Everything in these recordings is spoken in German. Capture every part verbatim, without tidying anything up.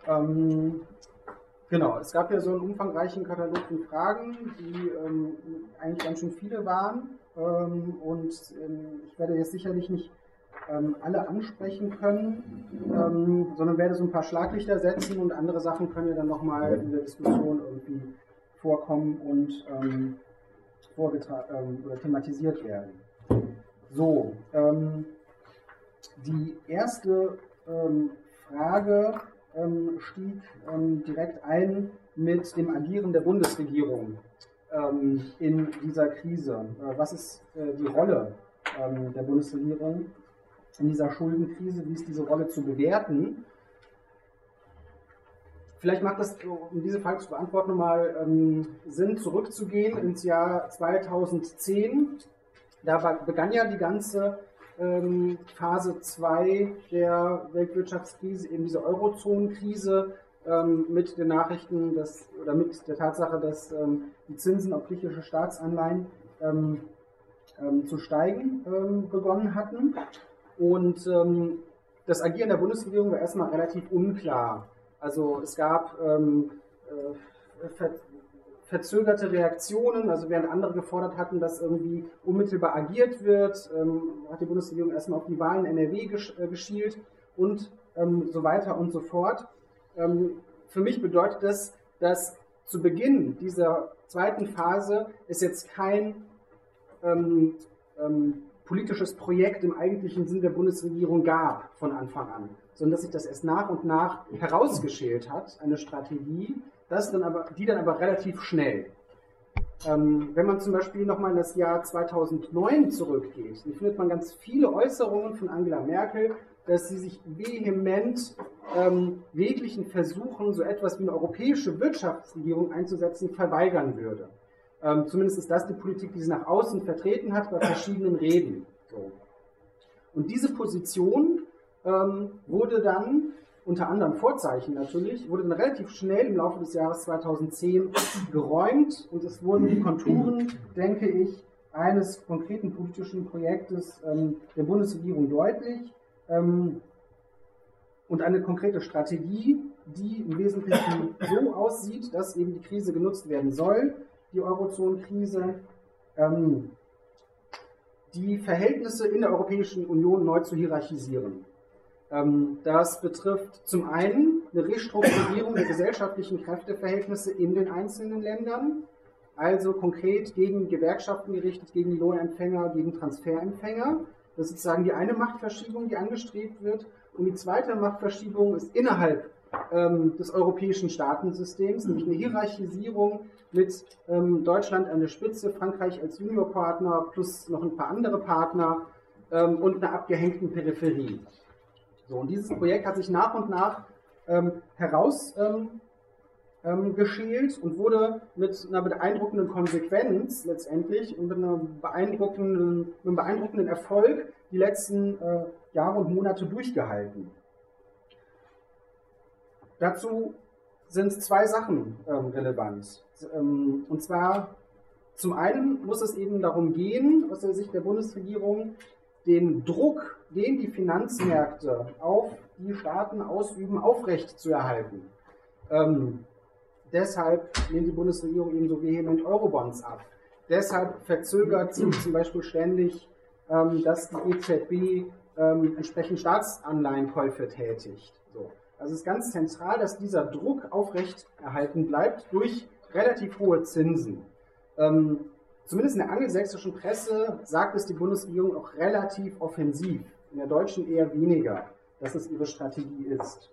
Ähm, genau, es gab ja so einen umfangreichen Katalog von Fragen, die ähm, eigentlich ganz schön viele waren. Ähm, und ähm, ich werde jetzt sicherlich nicht ähm, alle ansprechen können, ähm, sondern werde so ein paar Schlaglichter setzen und andere Sachen können ja dann nochmal in der Diskussion irgendwie vorkommen und ähm, vorgetragen ähm, oder thematisiert werden. So, ähm, die erste ähm, Frage ähm, stieg ähm, direkt ein mit dem Agieren der Bundesregierung ähm, in dieser Krise. Äh, was ist äh, die Rolle ähm, der Bundesregierung in dieser Schuldenkrise? Wie ist diese Rolle zu bewerten? Vielleicht macht es, um diese Frage zu beantworten, mal ähm, Sinn, zurückzugehen ins Jahr zweitausendzehn. Da begann ja die ganze ähm, Phase zwei der Weltwirtschaftskrise, eben diese Eurozonenkrise, ähm, mit den Nachrichten, dass, oder mit der Tatsache, dass ähm, die Zinsen auf griechische Staatsanleihen ähm, ähm, zu steigen ähm, begonnen hatten. Und ähm, das Agieren der Bundesregierung war erstmal relativ unklar. Also es gab ähm, äh, ver verzögerte Reaktionen, also während andere gefordert hatten, dass irgendwie unmittelbar agiert wird, ähm, hat die Bundesregierung erstmal auf die Wahlen in N R W gesch äh, geschielt und ähm, so weiter und so fort. Ähm, für mich bedeutet das, dass zu Beginn dieser zweiten Phase es jetzt kein ähm, ähm, politisches Projekt im eigentlichen Sinn der Bundesregierung gab von Anfang an, sondern dass sich das erst nach und nach herausgeschält hat, eine Strategie, das dann aber, die dann aber relativ schnell. Ähm, wenn man zum Beispiel nochmal in das Jahr zweitausendneun zurückgeht, dann findet man ganz viele Äußerungen von Angela Merkel, dass sie sich vehement ähm, jeglichen Versuchen, so etwas wie eine europäische Wirtschaftsregierung einzusetzen, verweigern würde. Ähm, zumindest ist das die Politik, die sie nach außen vertreten hat, bei verschiedenen Reden. So. Und diese Position ähm, wurde dann, unter anderem Vorzeichen natürlich, wurde dann relativ schnell im Laufe des Jahres zweitausendzehn geräumt und es wurden die Konturen, denke ich, eines konkreten politischen Projektes ähm, der Bundesregierung deutlich ähm, und eine konkrete Strategie, die im Wesentlichen so aussieht, dass eben die Krise genutzt werden soll, die Eurozonenkrise, ähm, die Verhältnisse in der Europäischen Union neu zu hierarchisieren. Ähm, das betrifft zum einen eine Restrukturierung der gesellschaftlichen Kräfteverhältnisse in den einzelnen Ländern, also konkret gegen Gewerkschaften gerichtet, gegen die Lohnempfänger, gegen Transferempfänger. Das ist sozusagen die eine Machtverschiebung, die angestrebt wird. Und die zweite Machtverschiebung ist innerhalb ähm, des europäischen Staatensystems, nämlich eine Hierarchisierung mit ähm, Deutschland an der Spitze, Frankreich als Juniorpartner plus noch ein paar andere Partner ähm, und einer abgehängten Peripherie. So, und dieses Projekt hat sich nach und nach ähm, herausgeschält ähm, und wurde mit einer beeindruckenden Konsequenz letztendlich und mit, einer beeindruckenden, mit einem beeindruckenden Erfolg die letzten äh, Jahre und Monate durchgehalten. Dazu sind zwei Sachen ähm, relevant. Ähm, und zwar zum einen muss es eben darum gehen, aus der Sicht der Bundesregierung, den Druck, den die Finanzmärkte auf die Staaten ausüben, aufrechtzuerhalten. Ähm, deshalb lehnt die Bundesregierung eben so vehement Eurobonds ab. Deshalb verzögert sie zum Beispiel ständig, ähm, dass die E Z B ähm, entsprechend Staatsanleihenkäufe tätigt. So. Also es ist ganz zentral, dass dieser Druck aufrechterhalten bleibt durch relativ hohe Zinsen. Ähm, Zumindest in der angelsächsischen Presse sagt es die Bundesregierung auch relativ offensiv, in der deutschen eher weniger, dass es ihre Strategie ist.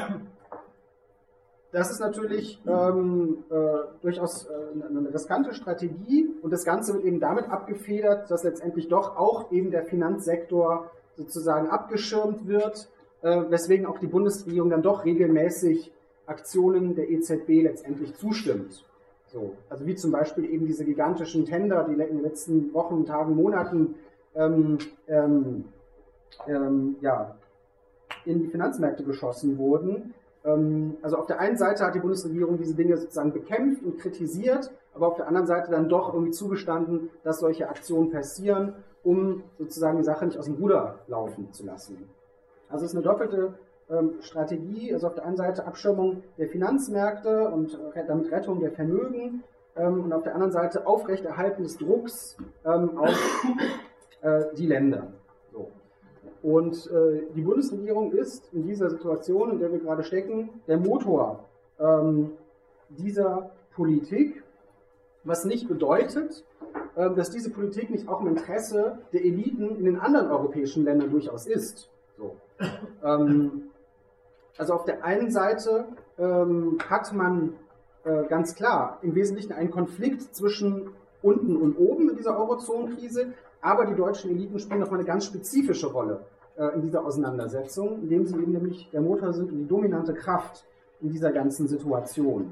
Das ist natürlich ähm, äh, durchaus äh, eine riskante Strategie und das Ganze wird eben damit abgefedert, dass letztendlich doch auch eben der Finanzsektor sozusagen abgeschirmt wird, äh, weswegen auch die Bundesregierung dann doch regelmäßig Aktionen der E Z B letztendlich zustimmt. So, also wie zum Beispiel eben diese gigantischen Tender, die in den letzten Wochen, Tagen, Monaten ähm, ähm, ähm, ja, in die Finanzmärkte geschossen wurden. Ähm, also auf der einen Seite hat die Bundesregierung diese Dinge sozusagen bekämpft und kritisiert, aber auf der anderen Seite dann doch irgendwie zugestanden, dass solche Aktionen passieren, um sozusagen die Sache nicht aus dem Ruder laufen zu lassen. Also es ist eine doppelte ähm, Strategie, also auf der einen Seite Abschirmung der Finanzmärkte und äh, damit Rettung der Vermögen ähm, und auf der anderen Seite Aufrechterhalten des Drucks ähm, auf äh, die Länder. So. Und äh, die Bundesregierung ist in dieser Situation, in der wir gerade stecken, der Motor ähm, dieser Politik, was nicht bedeutet, äh, dass diese Politik nicht auch im Interesse der Eliten in den anderen europäischen Ländern durchaus ist. So. Ähm, also auf der einen Seite ähm, hat man äh, ganz klar im Wesentlichen einen Konflikt zwischen unten und oben in dieser Eurozonenkrise, aber die deutschen Eliten spielen nochmal eine ganz spezifische Rolle äh, in dieser Auseinandersetzung, indem sie eben nämlich der Motor sind und die dominante Kraft in dieser ganzen Situation.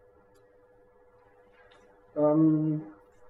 Ähm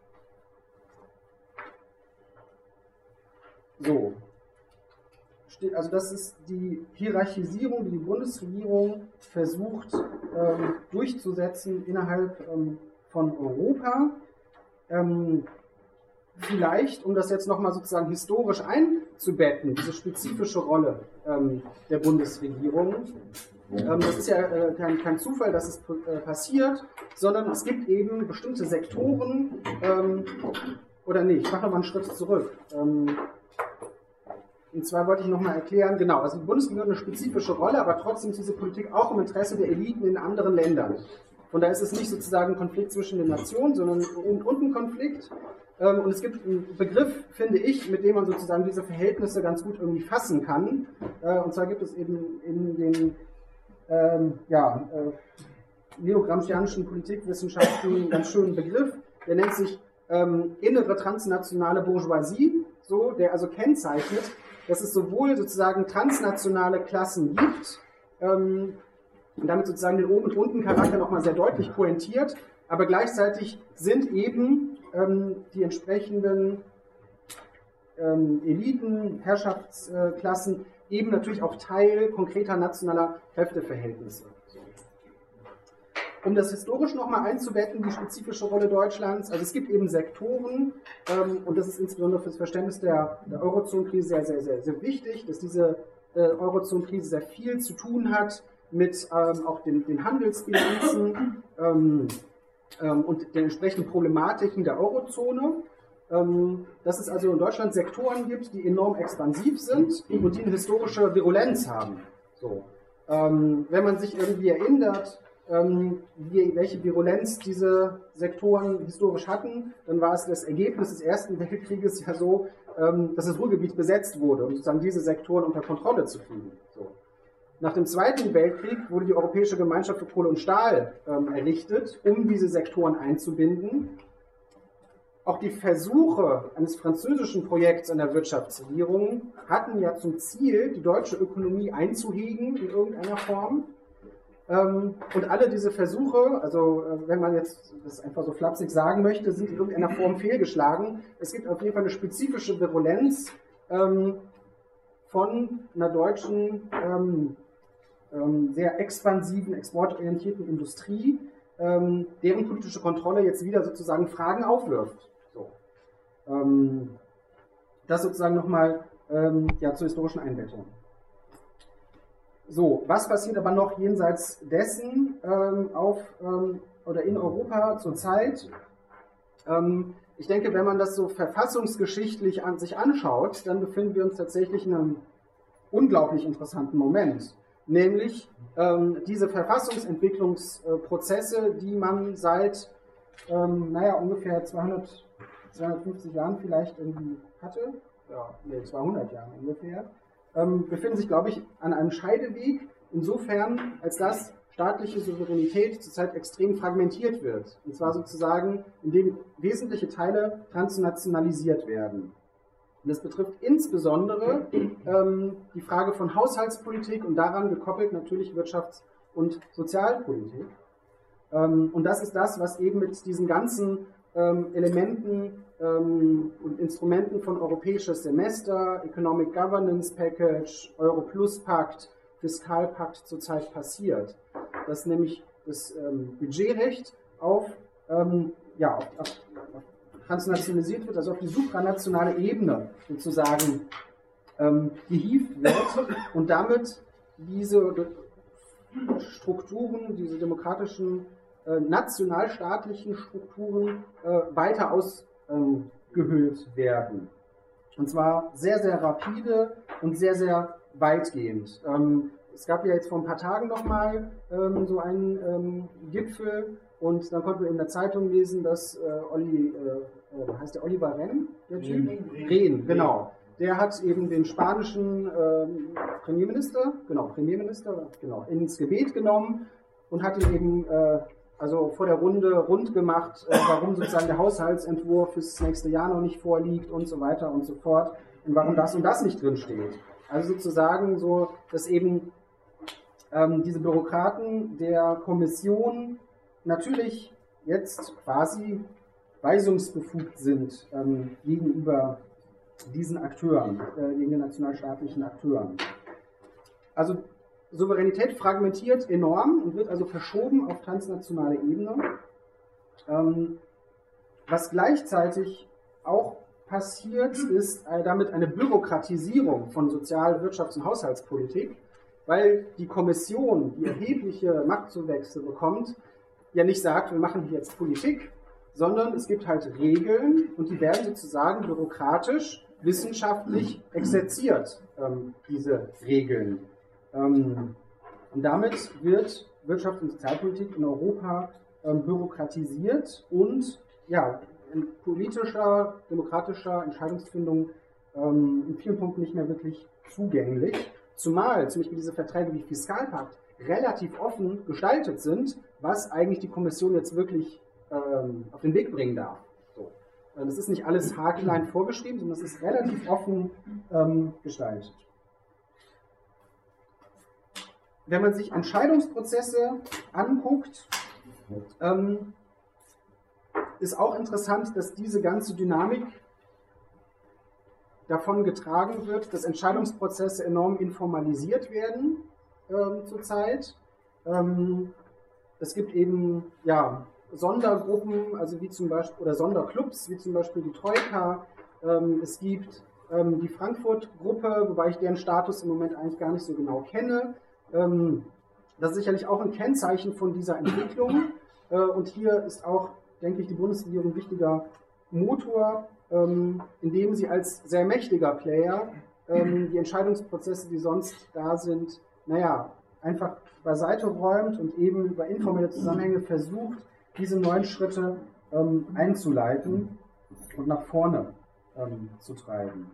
so. Also das ist die Hierarchisierung, die die Bundesregierung versucht ähm, durchzusetzen innerhalb ähm, von Europa. Ähm, vielleicht, um das jetzt nochmal sozusagen historisch einzubetten, diese spezifische Rolle ähm, der Bundesregierung. Ähm, das ist ja äh, kein, kein Zufall, dass es äh, passiert, sondern es gibt eben bestimmte Sektoren, ähm, oder nee, ich mache nochmal einen Schritt zurück. Ähm, Und zwar wollte ich nochmal erklären, genau, also die Bundesregierung hat eine spezifische Rolle, aber trotzdem ist diese Politik auch im Interesse der Eliten in anderen Ländern. Von daher ist es nicht sozusagen ein Konflikt zwischen den Nationen, sondern ein und ein Konflikt. Und es gibt einen Begriff, finde ich, mit dem man sozusagen diese Verhältnisse ganz gut irgendwie fassen kann. Und zwar gibt es eben in den ähm, ja, äh, neogramscianischen Politikwissenschaften einen ganz schönen Begriff, der nennt sich ähm, innere transnationale Bourgeoisie, so, der also kennzeichnet, dass es sowohl sozusagen transnationale Klassen gibt, ähm, und damit sozusagen den Oben- und Unten-Charakter nochmal sehr deutlich pointiert, aber gleichzeitig sind eben ähm, die entsprechenden ähm, Eliten, Herrschaftsklassen eben natürlich auch Teil konkreter nationaler Kräfteverhältnisse. Um das historisch nochmal einzubetten, die spezifische Rolle Deutschlands, also es gibt eben Sektoren, ähm, und das ist insbesondere für das Verständnis der, der Eurozone-Krise sehr, sehr, sehr, sehr wichtig, dass diese äh, Eurozone-Krise sehr viel zu tun hat mit ähm, auch den, den Handelsbilanzen ähm, ähm, und den entsprechenden Problematiken der Eurozone. Ähm, dass es also in Deutschland Sektoren gibt, die enorm expansiv sind und die eine historische Virulenz haben. So. Ähm, wenn man sich irgendwie erinnert, Ähm, wie, welche Virulenz diese Sektoren historisch hatten, dann war es das Ergebnis des Ersten Weltkrieges ja so, ähm, dass das Ruhrgebiet besetzt wurde, um sozusagen diese Sektoren unter Kontrolle zu kriegen. So. Nach dem Zweiten Weltkrieg wurde die Europäische Gemeinschaft für Kohle und Stahl ähm, errichtet, um diese Sektoren einzubinden. Auch die Versuche eines französischen Projekts an der Wirtschaftsregierung hatten ja zum Ziel, die deutsche Ökonomie einzuhegen in irgendeiner Form. Und alle diese Versuche, also wenn man jetzt das einfach so flapsig sagen möchte, sind in irgendeiner Form fehlgeschlagen. Es gibt auf jeden Fall eine spezifische Virulenz ähm, von einer deutschen, ähm, ähm, sehr expansiven, exportorientierten Industrie, ähm, deren politische Kontrolle jetzt wieder sozusagen Fragen aufwirft. So. Ähm, das sozusagen nochmal ähm, ja, zur historischen Einbettung. So, was passiert aber noch jenseits dessen ähm, auf ähm, oder in Europa zurzeit? Ähm, ich denke, wenn man das so verfassungsgeschichtlich an sich anschaut, dann befinden wir uns tatsächlich in einem unglaublich interessanten Moment. Nämlich ähm, diese Verfassungsentwicklungsprozesse, die man seit, ähm, naja, ungefähr zweihundert, zweihundertfünfzig Jahren vielleicht irgendwie hatte. Ja, nee, zweihundert Jahren ungefähr. Ähm, befinden sich, glaube ich, an einem Scheideweg, insofern, als dass staatliche Souveränität zurzeit extrem fragmentiert wird. Und zwar sozusagen, indem wesentliche Teile transnationalisiert werden. Und das betrifft insbesondere ähm, die Frage von Haushaltspolitik und daran gekoppelt natürlich Wirtschafts- und Sozialpolitik. Ähm, und das ist das, was eben mit diesen ganzen ähm, Elementen ähm, und Instrumenten von europäisches Semester, Economic Governance Package, Euro-Plus-Pakt, Fiskalpakt zurzeit passiert. Dass nämlich das ähm, Budgetrecht auf, ähm, ja, auf, auf, auf transnationalisiert wird, also auf die supranationale Ebene sozusagen ähm, gehievt wird und damit diese Strukturen, diese demokratischen äh, nationalstaatlichen Strukturen äh, weiter ausgehöhlt ähm, werden. Und zwar sehr, sehr rapide und sehr, sehr weitgehend. Ähm, es gab ja jetzt vor ein paar Tagen nochmal ähm, so einen ähm, Gipfel und dann konnten wir in der Zeitung lesen, dass äh, Olli, äh, heißt der Oliver Rehn? Der Typ? Rehn, Rehn, genau. Der hat eben den spanischen ähm, Premierminister, genau, Premierminister, genau, ins Gebet genommen und hat ihn eben äh, also vor der Runde rund gemacht, äh, warum sozusagen der Haushaltsentwurf fürs nächste Jahr noch nicht vorliegt und so weiter und so fort und warum das und das nicht drin steht. Also sozusagen so, dass eben ähm, diese Bürokraten der Kommission natürlich jetzt quasi weisungsbefugt sind ähm, gegenüber diesen Akteuren, äh, gegen den nationalstaatlichen Akteuren. Also Souveränität fragmentiert enorm und wird also verschoben auf transnationale Ebene, ähm, was gleichzeitig auch passiert, ist äh, damit eine Bürokratisierung von Sozial-, Wirtschafts- und Haushaltspolitik, weil die Kommission, die erhebliche Machtzuwächse bekommt, ja nicht sagt, wir machen hier jetzt Politik, sondern es gibt halt Regeln und die werden sozusagen bürokratisch, wissenschaftlich exerziert, ähm, diese Regeln. Ähm, und damit wird Wirtschafts- und Sozialpolitik in Europa ähm, bürokratisiert und ja, in politischer, demokratischer Entscheidungsfindung ähm, in vielen Punkten nicht mehr wirklich zugänglich. Zumal zum Beispiel diese Verträge wie Fiskalpakt relativ offen gestaltet sind, was eigentlich die Kommission jetzt wirklich ähm, auf den Weg bringen darf. So. Das ist nicht alles haarklein vorgeschrieben, sondern es ist relativ offen ähm, gestaltet. Wenn man sich Entscheidungsprozesse anguckt, ähm, ist auch interessant, dass diese ganze Dynamik davon getragen wird, dass Entscheidungsprozesse enorm informalisiert werden ähm, zurzeit. Ähm, es gibt eben ja, Sondergruppen, also wie zum Beispiel, oder Sonderclubs, wie zum Beispiel die Troika. Ähm, es gibt ähm, die Frankfurt-Gruppe, wobei ich deren Status im Moment eigentlich gar nicht so genau kenne. Ähm, das ist sicherlich auch ein Kennzeichen von dieser Entwicklung. Äh, und hier ist auch, denke ich, die Bundesregierung ein wichtiger Motor, ähm, indem sie als sehr mächtiger Player ähm, die Entscheidungsprozesse, die sonst da sind, naja, einfach beiseite räumt und eben über informelle Zusammenhänge versucht, diese neuen Schritte ähm, einzuleiten und nach vorne ähm, zu treiben.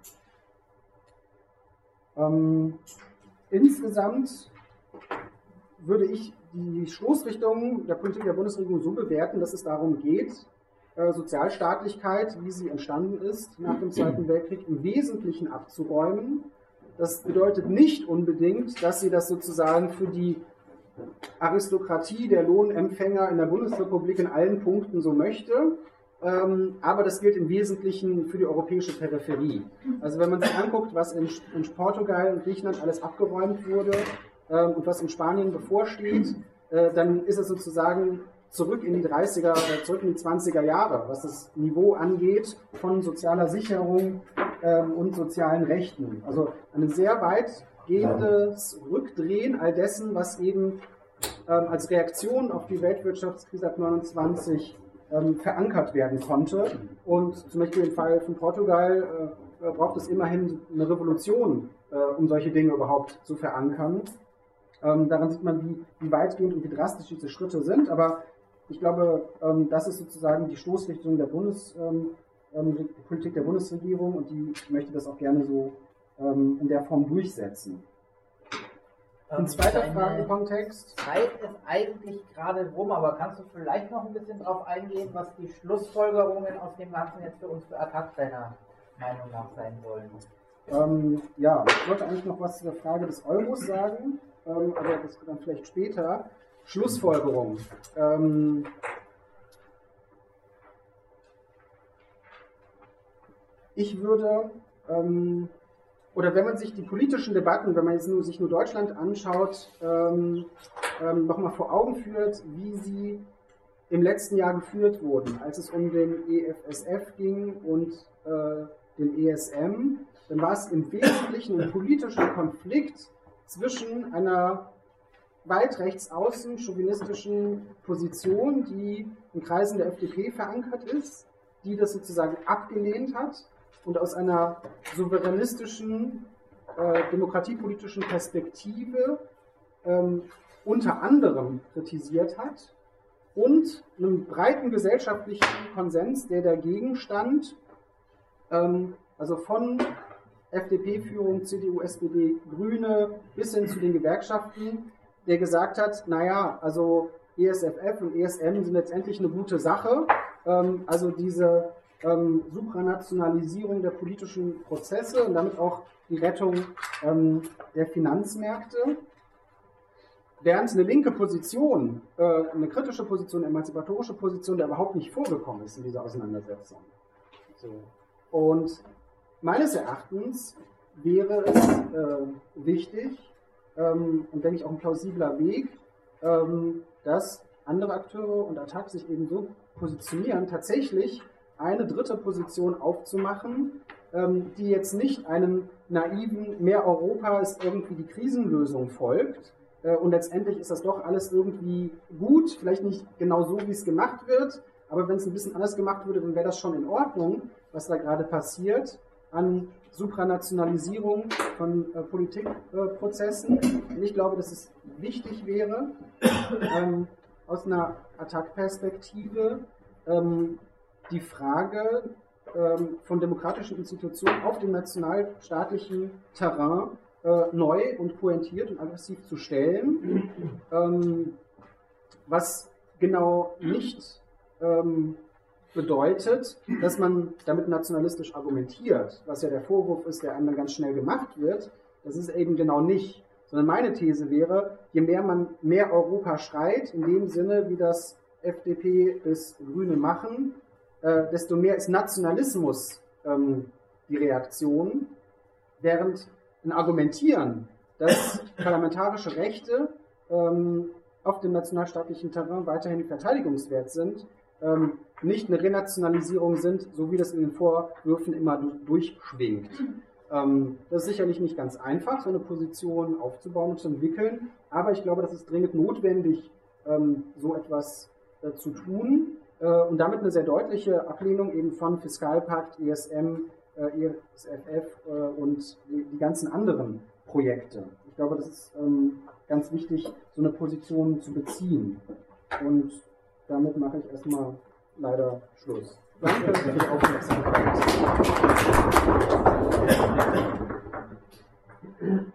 Ähm, insgesamt würde ich die Stoßrichtung der Politik der Bundesregierung so bewerten, dass es darum geht, äh, Sozialstaatlichkeit, wie sie entstanden ist nach dem Zweiten Weltkrieg, im Wesentlichen abzuräumen. Das bedeutet nicht unbedingt, dass sie das sozusagen für die Aristokratie der Lohnempfänger in der Bundesrepublik in allen Punkten so möchte, ähm, aber das gilt im Wesentlichen für die europäische Peripherie. Also wenn man sich anguckt, was in, in Portugal und Griechenland alles abgeräumt wurde ähm, und was in Spanien bevorsteht, äh, dann ist es sozusagen zurück in die dreißiger oder zurück in die zwanziger Jahre, was das Niveau angeht von sozialer Sicherung ähm, und sozialen Rechten. Also ein sehr weitgehendes Rückdrehen all dessen, was eben ähm, als Reaktion auf die Weltwirtschaftskrise ab neunundzwanzig ähm, verankert werden konnte. Und zum Beispiel im Fall von Portugal äh, braucht es immerhin eine Revolution, äh, um solche Dinge überhaupt zu verankern. Ähm, daran sieht man, wie, wie weitgehend und wie drastisch diese Schritte sind. Aber ich glaube, ähm, das ist sozusagen die Stoßrichtung der Bundes, ähm, ähm, Politik der Bundesregierung und die möchte das auch gerne so ähm, in der Form durchsetzen. Ein zweiter Fragenkontext. Zeit ist eigentlich gerade rum, aber kannst du vielleicht noch ein bisschen darauf eingehen, was die Schlussfolgerungen aus dem Ganzen jetzt für uns für Attac deiner Meinung nach sein sollen? Ähm, ja, ich wollte eigentlich noch was zu der Frage des Euros sagen, ähm, aber das dann vielleicht später. Schlussfolgerung. Ähm, ich würde, ähm, oder wenn man sich die politischen Debatten, wenn man jetzt nur, sich nur Deutschland anschaut, ähm, ähm, nochmal vor Augen führt, wie sie im letzten Jahr geführt wurden, als es um den E F S F ging und äh, den E S M, dann war es im Wesentlichen ein politischer Konflikt zwischen einer weit rechts außen chauvinistischen Position, die in Kreisen der F D P verankert ist, die das sozusagen abgelehnt hat und aus einer souveränistischen, äh, demokratiepolitischen Perspektive ähm, unter anderem kritisiert hat, und einem breiten gesellschaftlichen Konsens, der dagegen stand, ähm, also von F D P-Führung, C D U, S P D, Grüne bis hin zu den Gewerkschaften, der gesagt hat, naja, also E S F F und E S M sind letztendlich eine gute Sache, ähm, also diese ähm, Supranationalisierung der politischen Prozesse und damit auch die Rettung ähm, der Finanzmärkte. Während eine linke Position, äh, eine kritische Position, eine emanzipatorische Position, da überhaupt nicht vorgekommen ist in dieser Auseinandersetzung. So. Und meines Erachtens wäre es äh, wichtig, ähm, und denke ich auch ein plausibler Weg, ähm, dass andere Akteure und Attac sich eben so positionieren, tatsächlich eine dritte Position aufzumachen, ähm, die jetzt nicht einem naiven mehr Europa ist irgendwie die Krisenlösung folgt, äh, und letztendlich ist das doch alles irgendwie gut, vielleicht nicht genau so, wie es gemacht wird, aber wenn es ein bisschen anders gemacht würde, dann wäre das schon in Ordnung, was da gerade passiert an Supranationalisierung von äh, Politikprozessen. Äh, und ich glaube, dass es wichtig wäre, ähm, aus einer Attac-Perspektive ähm, die Frage ähm, von demokratischen Institutionen auf dem nationalstaatlichen Terrain äh, neu und pointiert und aggressiv zu stellen, ähm, was genau nicht ähm, bedeutet, dass man damit nationalistisch argumentiert, was ja der Vorwurf ist, der einem dann ganz schnell gemacht wird. Das ist eben genau nicht. Sondern meine These wäre, je mehr man mehr Europa schreit, in dem Sinne, wie das F D P bis Grüne machen, äh, desto mehr ist Nationalismus ähm, die Reaktion, während ein Argumentieren, dass parlamentarische Rechte ähm, auf dem nationalstaatlichen Terrain weiterhin verteidigungswert sind, ähm, nicht eine Renationalisierung sind, so wie das in den Vorwürfen immer durchschwingt. Ähm, das ist sicherlich nicht ganz einfach, so eine Position aufzubauen und zu entwickeln, aber ich glaube, das ist dringend notwendig, ähm, so etwas äh, zu tun äh, und damit eine sehr deutliche Ablehnung eben von Fiskalpakt, E S M, äh, E S F F äh, und die, die ganzen anderen Projekte. Ich glaube, das ist ähm, ganz wichtig, so eine Position zu beziehen. Und damit mache ich erstmal leider Schluss. Danke für die Aufmerksamkeit.